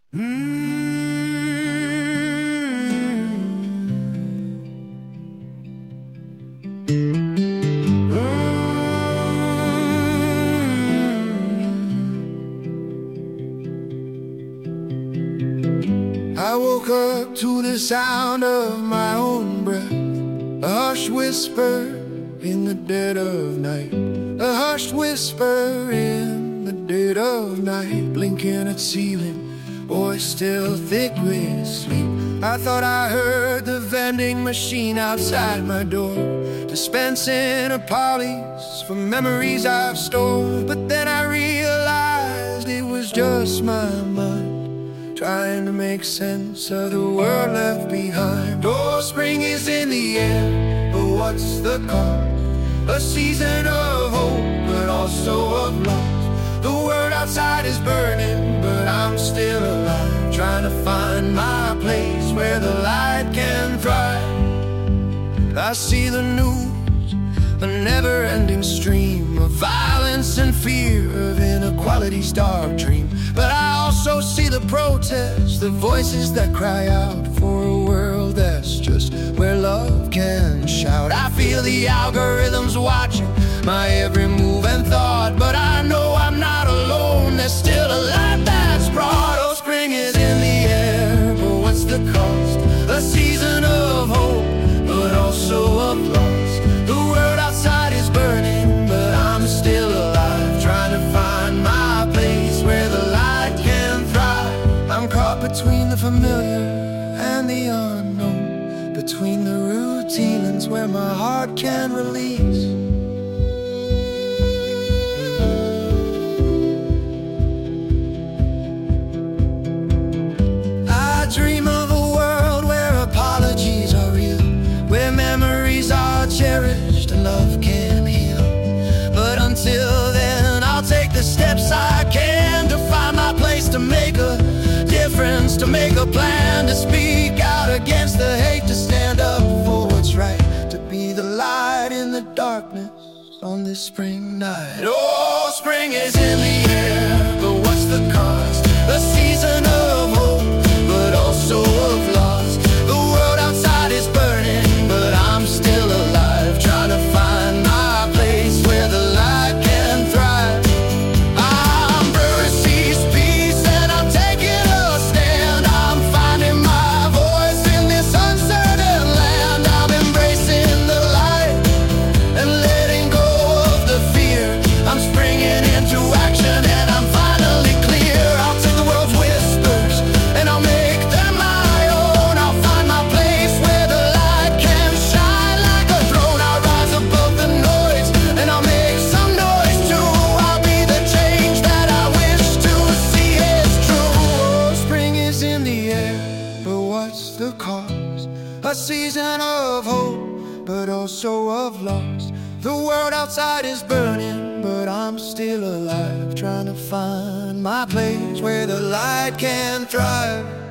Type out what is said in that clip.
I woke up to the sound of my own breath, a hushed whisper in the dead of night, a hushed whisper in the dead of night, blinking at ceiling, voice still thick with sleep. I thought I heard the vending machine outside my door, dispensing apologies for memories I've stored. But then I realized it was just my mind, trying to make sense of the world left behind. Oh, spring is in the air, but what's the cost? A season of hope, but also of loss. The world outside is burning, but I'm still alive, trying to find my place where the light can thrive. I see the news, a never-ending stream of violence and fear, of inequality's dark dream. But I also see the protests, the voices that cry out for a world that's just where love can shout. I feel the algorithms watching my every move and thought, but I know I'm not alone. There's still a light that's brought. Oh, spring is in the air, but what's the cost? A season of hope, but also of loss. The world outside is burning, but I'm still alive, trying to find my place where the light can thrive. I'm caught between the familiar and the unknown, between the routines where my heart can release. I dream of a world where apologies are real, where memories are cherished and love can heal. But until then, I'll take the steps I can to find my place, to make a difference, to make a plan, to speak out against the hate, to stand up for what's right, to be the light in the darkness on this spring night. Oh, spring is in the air, but what's the cost? A season of hope, but also of loss. The world outside is burning, but I'm still alive, trying to find my place where the light can thrive. I'm Brucey's peace and I'm taking a stand. I'm finding my voice in this uncertain land. I'm embracing the light and letting go of the fear. I'm springing into action and I'm finally clear. I'll take the world's whispers and I'll make them my own. I'll find my place where the light can shine like a throne. I'll rise above the noise and I'll make some noise too. I'll be the change that I wish to see is true. Oh, spring is in the air, but what's the cost? A season of hope, but also of loss. The world outside is burning, but I'm still alive, trying to find my place where the light can thrive.